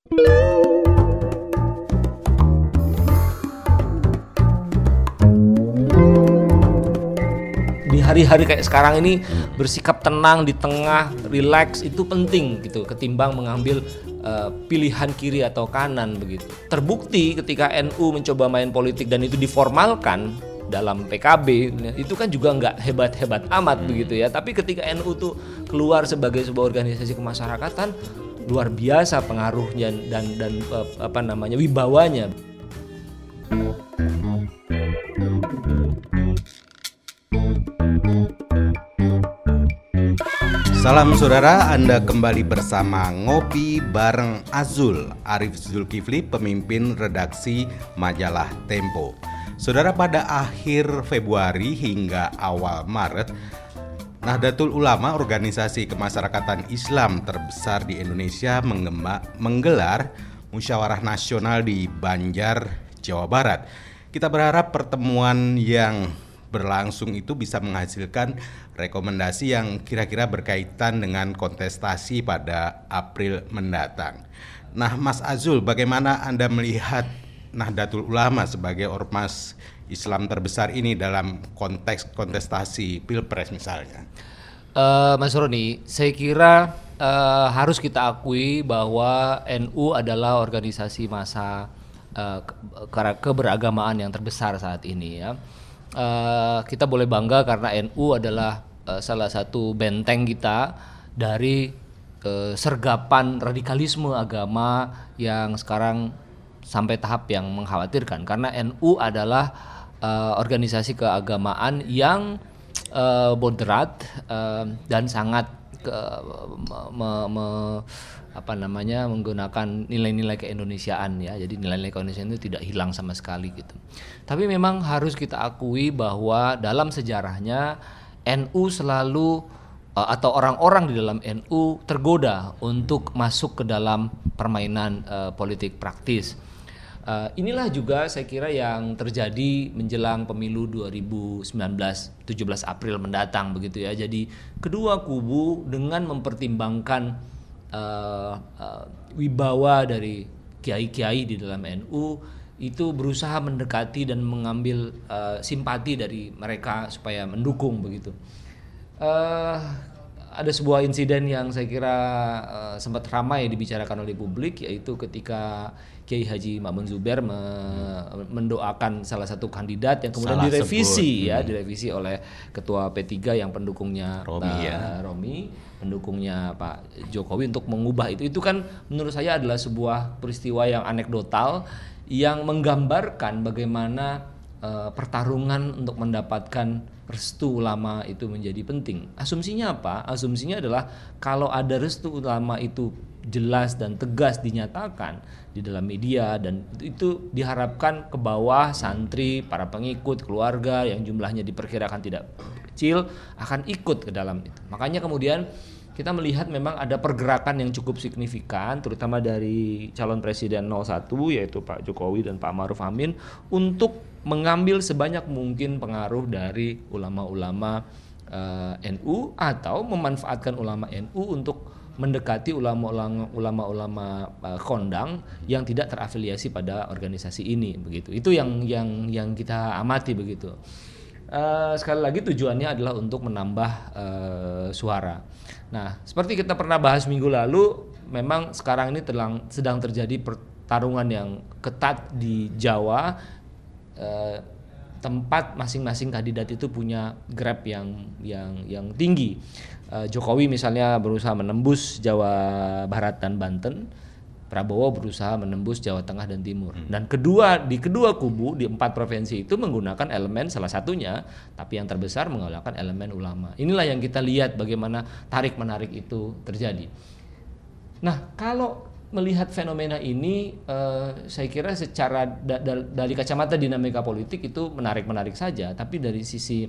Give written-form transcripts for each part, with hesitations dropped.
Di hari-hari kayak sekarang ini bersikap tenang di tengah, relax itu penting gitu ketimbang mengambil pilihan kiri atau kanan begitu. Terbukti ketika NU mencoba main politik dan itu diformalkan dalam PKB itu kan juga nggak hebat-hebat amat begitu ya. Tapi ketika NU tuh keluar sebagai sebuah organisasi kemasyarakatan luar biasa pengaruhnya dan wibawanya. Salam saudara, Anda kembali bersama Ngopi bareng Azul, Arif Zulkifli, pemimpin redaksi majalah Tempo. Saudara, pada akhir Februari hingga awal Maret, Nahdlatul Ulama, organisasi kemasyarakatan Islam terbesar di Indonesia, menggelar musyawarah nasional di Banjar, Jawa Barat. Kita berharap pertemuan yang berlangsung itu bisa menghasilkan rekomendasi yang kira-kira berkaitan dengan kontestasi pada April mendatang. Nah, Mas Azul, bagaimana Anda melihat Nahdlatul Ulama sebagai ormas Islam terbesar ini dalam konteks kontestasi Pilpres misalnya? Mas Roni, saya kira harus kita akui bahwa NU adalah organisasi massa keberagamaan yang terbesar saat ini ya. Kita boleh bangga karena NU adalah salah satu benteng kita dari sergapan radikalisme agama yang sekarang sampai tahap yang mengkhawatirkan, karena NU adalah organisasi keagamaan yang moderat dan sangat menggunakan nilai-nilai keindonesiaan ya. Jadi nilai-nilai keindonesiaan itu tidak hilang sama sekali gitu. Tapi memang harus kita akui bahwa dalam sejarahnya NU selalu atau orang-orang di dalam NU tergoda untuk masuk ke dalam permainan politik praktis. Inilah juga saya kira yang terjadi menjelang pemilu 2019 17 April mendatang begitu ya. Jadi kedua kubu dengan mempertimbangkan wibawa dari kiai-kiai di dalam NU itu berusaha mendekati dan mengambil simpati dari mereka supaya mendukung begitu. Ada sebuah insiden yang saya kira sempat ramai dibicarakan oleh publik, yaitu ketika Kiai Haji Ma'mun Zubair mendoakan salah satu kandidat yang kemudian direvisi oleh ketua P3 yang pendukungnya Romi, pendukungnya Pak Jokowi untuk mengubah itu. Itu kan menurut saya adalah sebuah peristiwa yang anekdotal yang menggambarkan bagaimana pertarungan untuk mendapatkan restu ulama itu menjadi penting. Asumsinya apa? Asumsinya adalah kalau ada restu ulama itu jelas dan tegas dinyatakan di dalam media, dan itu diharapkan ke bawah santri, para pengikut, keluarga yang jumlahnya diperkirakan tidak kecil akan ikut ke dalam itu. Makanya kemudian kita melihat memang ada pergerakan yang cukup signifikan terutama dari calon presiden 01 yaitu Pak Jokowi dan Pak Ma'ruf Amin untuk mengambil sebanyak mungkin pengaruh dari ulama-ulama NU atau memanfaatkan ulama NU untuk mendekati ulama-ulama kondang yang tidak terafiliasi pada organisasi ini begitu. Itu yang kita amati begitu. Sekali lagi tujuannya adalah untuk menambah suara. Nah, seperti kita pernah bahas minggu lalu, memang sekarang ini sedang terjadi pertarungan yang ketat di Jawa. Tempat masing-masing kandidat itu punya grab yang tinggi. Jokowi misalnya berusaha menembus Jawa Barat dan Banten, Prabowo berusaha menembus Jawa Tengah dan Timur. Dan di kedua kubu di 4 provinsi itu menggunakan elemen salah satunya, tapi yang terbesar menggunakan elemen ulama. Inilah yang kita lihat bagaimana tarik-menarik itu terjadi. Nah, kalau melihat fenomena ini, saya kira secara dari kacamata dinamika politik itu menarik saja, tapi dari sisi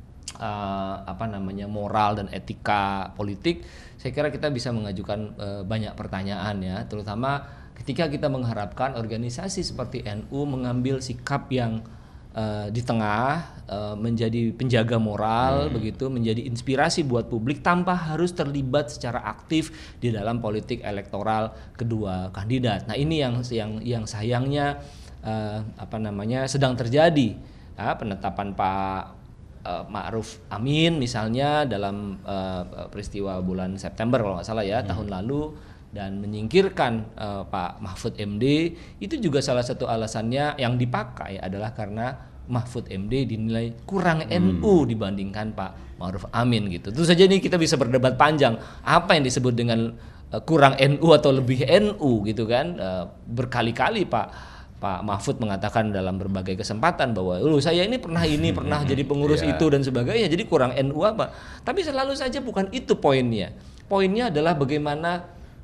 moral dan etika politik, saya kira kita bisa mengajukan banyak pertanyaan ya, terutama ketika kita mengharapkan organisasi seperti NU mengambil sikap yang di tengah, menjadi penjaga moral begitu, menjadi inspirasi buat publik tanpa harus terlibat secara aktif di dalam politik elektoral kedua kandidat. Nah ini yang sayangnya sedang terjadi. Penetapan Pak Ma'ruf Amin misalnya dalam peristiwa bulan September kalau nggak salah ya tahun lalu, dan menyingkirkan Pak Mahfud MD itu juga salah satu alasannya yang dipakai adalah karena Mahfud MD dinilai kurang NU dibandingkan Pak Ma'ruf Amin gitu. Tentu saja ini kita bisa berdebat panjang apa yang disebut dengan kurang NU atau lebih NU gitu kan. Berkali-kali Pak Mahfud mengatakan dalam berbagai kesempatan bahwa saya ini pernah jadi pengurus itu dan sebagainya, jadi kurang NU apa. Tapi selalu saja bukan itu poinnya. Poinnya adalah bagaimana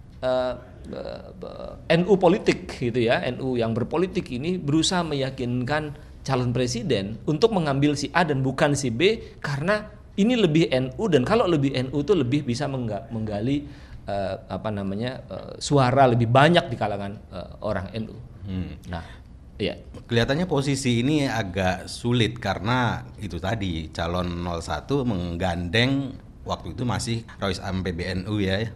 NU politik gitu ya, NU yang berpolitik ini berusaha meyakinkan calon presiden untuk mengambil si A dan bukan si B karena ini lebih NU, dan kalau lebih NU itu lebih bisa menggali suara lebih banyak di kalangan orang NU. Nah, ya. Kelihatannya posisi ini agak sulit karena itu tadi calon 01 menggandeng waktu itu masih Rois Am PBNU ya.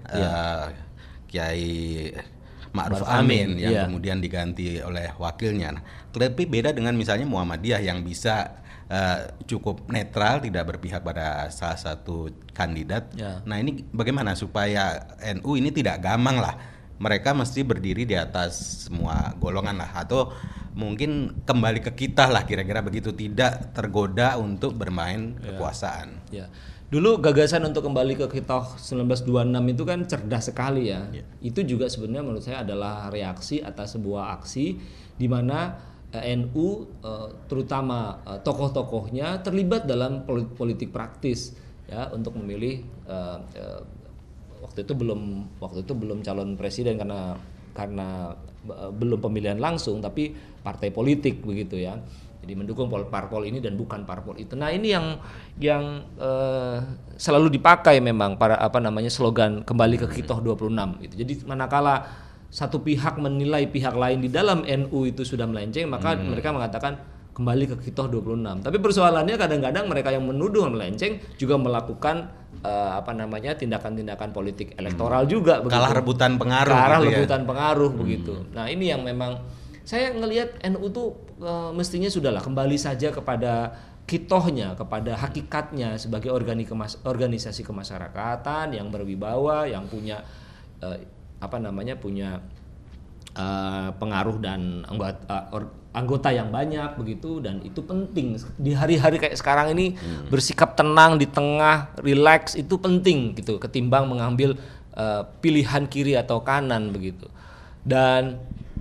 Kiai Ma'ruf Amin yang kemudian diganti oleh wakilnya. Nah, tapi beda dengan misalnya Muhammadiyah yang bisa cukup netral, tidak berpihak pada salah satu kandidat. Nah ini bagaimana supaya NU ini tidak gamang lah? Mereka mesti berdiri di atas semua golongan lah, atau mungkin kembali ke kita lah kira-kira begitu, tidak tergoda untuk bermain kekuasaan. Ya. Dulu gagasan untuk kembali ke Kitoh 1926 itu kan cerdas sekali ya. Itu juga sebenarnya menurut saya adalah reaksi atas sebuah aksi di mana NU terutama tokoh-tokohnya terlibat dalam politik praktis ya, untuk memilih waktu itu belum calon presiden karena belum pemilihan langsung, tapi partai politik begitu ya. Jadi mendukung parpol ini dan bukan parpol itu. Nah ini yang selalu dipakai memang slogan kembali ke Kitoh 26 gitu. Jadi manakala satu pihak menilai pihak lain di dalam NU itu sudah melenceng, maka mereka mengatakan kembali ke Kitoh 26. Tapi persoalannya kadang-kadang mereka yang menuduh melenceng juga melakukan tindakan-tindakan politik elektoral juga begitu. Kalah rebutan pengaruh begitu. Nah, ini yang memang saya ngelihat NU tuh mestinya sudahlah kembali saja kepada kitohnya, kepada hakikatnya sebagai organisasi kemasyarakatan yang berwibawa, yang punya pengaruh dan anggota yang banyak begitu, dan itu penting di hari-hari kayak sekarang ini. Bersikap tenang di tengah, relax itu penting gitu ketimbang mengambil pilihan kiri atau kanan begitu. Dan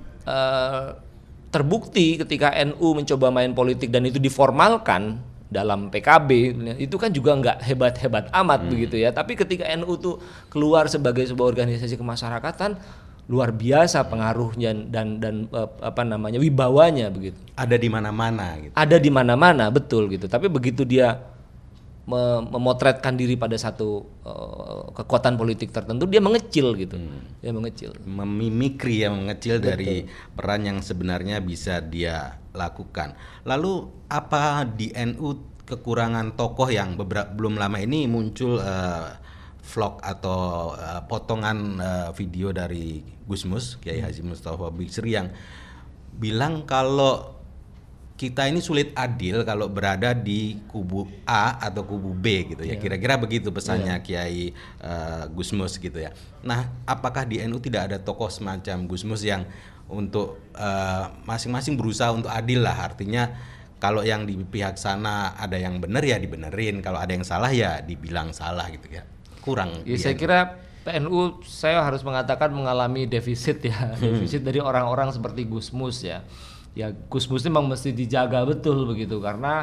terbukti ketika NU mencoba main politik dan itu diformalkan dalam PKB, itu kan juga nggak hebat-hebat amat begitu ya. Tapi ketika NU tuh keluar sebagai sebuah organisasi kemasyarakatan, luar biasa pengaruhnya dan wibawanya begitu. Ada di mana-mana gitu. Ada di mana-mana, betul gitu. Tapi begitu dia memotretkan diri pada satu kekuatan politik tertentu, dia mengecil gitu. Dia mengecil. Memimikri yang mengecil dari peran yang sebenarnya bisa dia lakukan. Lalu apa di NU kekurangan tokoh yang belum lama ini muncul vlog atau potongan video dari Gusmus, Kiai Haji Mustafa Bisri, yang bilang kalau kita ini sulit adil kalau berada di kubu A atau kubu B gitu ya. Kira-kira begitu pesannya Kiai Gusmus gitu ya. Nah, apakah di NU tidak ada tokoh semacam Gusmus yang untuk masing-masing berusaha untuk adil lah, artinya kalau yang di pihak sana ada yang benar ya dibenerin, kalau ada yang salah ya dibilang salah gitu ya. Kurang. Ya, saya kira PNU saya harus mengatakan mengalami defisit ya, defisit dari orang-orang seperti Gusmus ya. Ya Gusmus ini memang mesti dijaga betul begitu, karena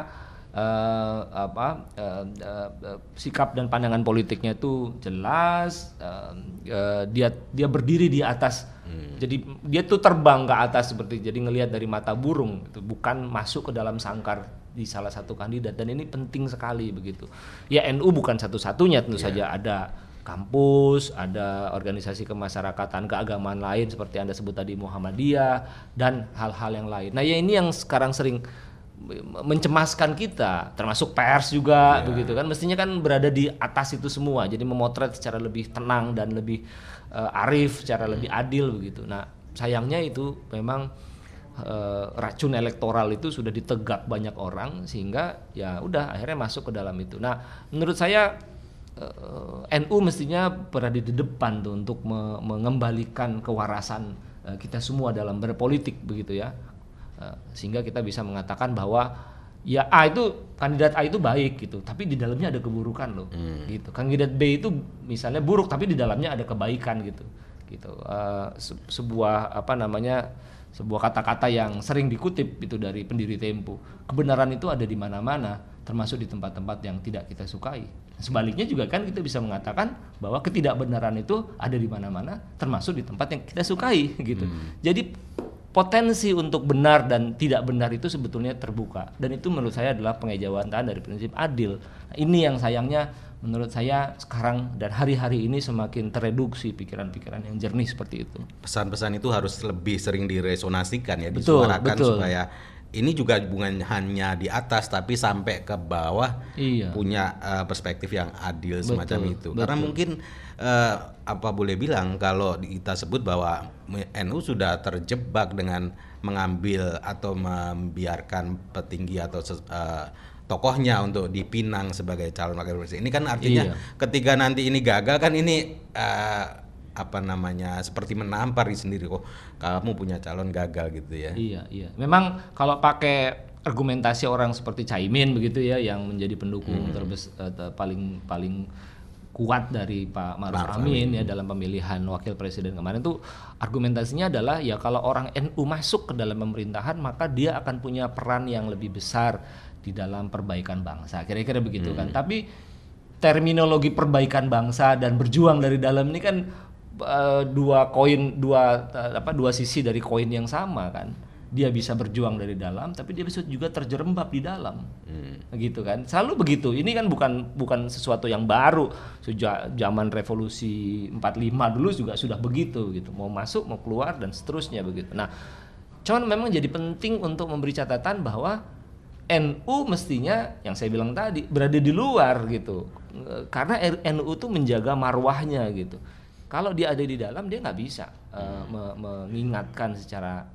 sikap dan pandangan politiknya itu jelas. Dia berdiri di atas, jadi dia tuh terbang ke atas seperti, jadi ngelihat dari mata burung itu, bukan masuk ke dalam sangkar di salah satu kandidat, dan ini penting sekali begitu. Ya NU bukan satu-satunya, tentu saja ada kampus, ada organisasi kemasyarakatan keagamaan lain seperti Anda sebut tadi Muhammadiyah dan hal-hal yang lain. Nah ya ini yang sekarang sering mencemaskan kita, termasuk pers juga begitu kan, mestinya kan berada di atas itu semua, jadi memotret secara lebih tenang dan lebih arif, secara lebih adil begitu. Nah sayangnya itu memang racun elektoral itu sudah ditegak banyak orang sehingga ya udah akhirnya masuk ke dalam itu. Nah menurut saya NU mestinya berada di depan tuh untuk mengembalikan kewarasan kita semua dalam berpolitik begitu ya. Sehingga kita bisa mengatakan bahwa ya kandidat A itu baik gitu, tapi di dalamnya ada keburukan loh, gitu. Kandidat B itu misalnya buruk, tapi di dalamnya ada kebaikan gitu. Sebuah sebuah kata-kata yang sering dikutip itu dari pendiri Tempo. Kebenaran itu ada di mana-mana, termasuk di tempat-tempat yang tidak kita sukai. Sebaliknya juga kan kita bisa mengatakan bahwa ketidakbenaran itu ada di mana-mana, termasuk di tempat yang kita sukai gitu. Jadi potensi untuk benar dan tidak benar itu sebetulnya terbuka, dan itu menurut saya adalah pengejawatan dari prinsip adil. Nah, ini yang sayangnya menurut saya sekarang dan hari-hari ini semakin tereduksi pikiran-pikiran yang jernih seperti itu. Pesan-pesan itu harus lebih sering diresonasikan ya, disuarakan supaya ini juga bukan hanya di atas tapi sampai ke bawah punya perspektif yang adil semacam itu. Karena mungkin apa boleh bilang kalau kita sebut bahwa NU sudah terjebak dengan mengambil atau membiarkan petinggi atau tokohnya untuk dipinang sebagai calon wakil presiden. Ini kan artinya ketika nanti ini gagal kan ini seperti menampar diri sendiri, kok kamu punya calon gagal gitu ya. Iya. Memang kalau pakai argumentasi orang seperti Caimin begitu ya, yang menjadi pendukung paling kuat dari Pak Ma'ruf Amin ya dalam pemilihan wakil presiden kemarin tuh, argumentasinya adalah ya kalau orang NU masuk ke dalam pemerintahan maka dia akan punya peran yang lebih besar di dalam perbaikan bangsa, kira-kira begitu kan. Tapi terminologi perbaikan bangsa dan berjuang dari dalam ini kan dua sisi dari koin yang sama kan. Dia bisa berjuang dari dalam, tapi dia bisa juga terjerembab di dalam, gitu kan. Selalu begitu. Ini kan bukan sesuatu yang baru. Sejak zaman revolusi 45 dulu juga sudah begitu, gitu. Mau masuk, mau keluar dan seterusnya begitu. Nah, cuman memang jadi penting untuk memberi catatan bahwa NU mestinya yang saya bilang tadi berada di luar gitu. Karena NU itu menjaga marwahnya gitu. Kalau dia ada di dalam, dia nggak bisa mengingatkan secara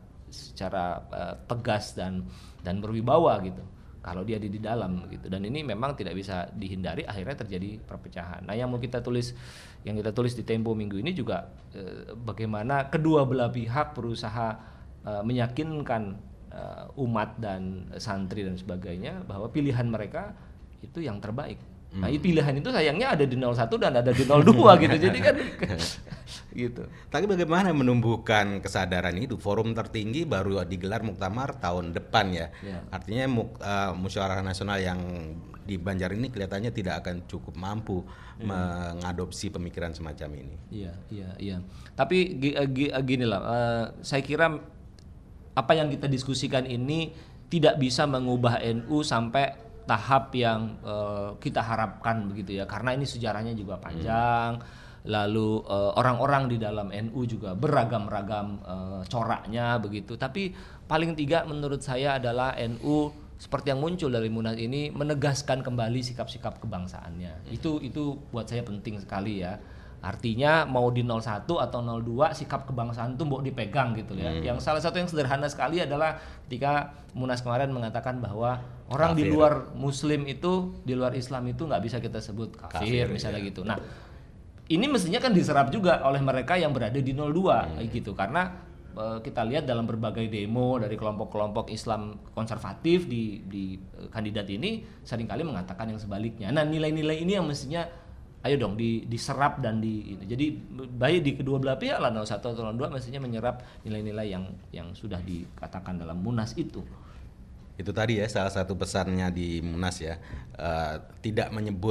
tegas dan berwibawa gitu. Kalau dia ada di dalam gitu. Dan ini memang tidak bisa dihindari, akhirnya terjadi perpecahan. Nah, yang kita tulis di Tempo minggu ini juga bagaimana kedua belah pihak berusaha meyakinkan umat dan santri dan sebagainya bahwa pilihan mereka itu yang terbaik. Nah, pilihan itu sayangnya ada di 01 dan ada di 02 gitu. Jadi kan gitu. Tapi bagaimana menumbuhkan kesadaran itu? Forum tertinggi baru digelar muktamar tahun depan ya. Artinya musyawarah nasional yang di Banjar ini kelihatannya tidak akan cukup mampu mengadopsi pemikiran semacam ini. Iya. Tapi gini lah, saya kira apa yang kita diskusikan ini tidak bisa mengubah NU sampai tahap yang kita harapkan begitu ya, karena ini sejarahnya juga panjang. Lalu orang-orang di dalam NU juga beragam-ragam coraknya begitu. Tapi paling tidak menurut saya adalah NU seperti yang muncul dari Munas ini menegaskan kembali sikap-sikap kebangsaannya. Itu buat saya penting sekali ya. Artinya mau di 01 atau 02 sikap kebangsaan itu mau dipegang gitu ya. Yang salah satu yang sederhana sekali adalah ketika Munas kemarin mengatakan bahwa orang di luar Muslim itu, di luar Islam itu nggak bisa kita sebut kafir misalnya gitu. Nah, ini mestinya kan diserap juga oleh mereka yang berada di 02 gitu, karena kita lihat dalam berbagai demo dari kelompok-kelompok Islam konservatif di kandidat ini seringkali mengatakan yang sebaliknya. Nah, nilai-nilai ini yang mestinya ayo dong diserap dan jadi baik di kedua belah pihak lah 01 atau 02 mestinya menyerap nilai-nilai yang sudah dikatakan dalam Munas itu. Itu tadi ya salah satu pesannya di Munas ya, tidak menyebut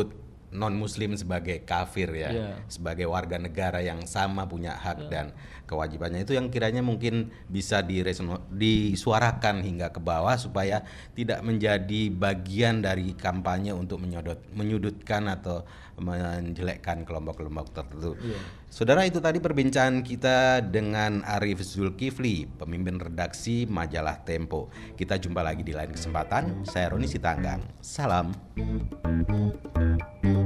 non-muslim sebagai kafir ya, sebagai warga negara yang sama punya hak dan kewajibannya, itu yang kiranya mungkin bisa disuarakan hingga ke bawah supaya tidak menjadi bagian dari kampanye untuk menyudutkan atau menjelekkan kelompok-kelompok tertentu. Saudara, itu tadi perbincangan kita dengan Arif Zulkifli, pemimpin redaksi majalah Tempo. Kita jumpa lagi di lain kesempatan. Saya Roni Sitanggang. Salam.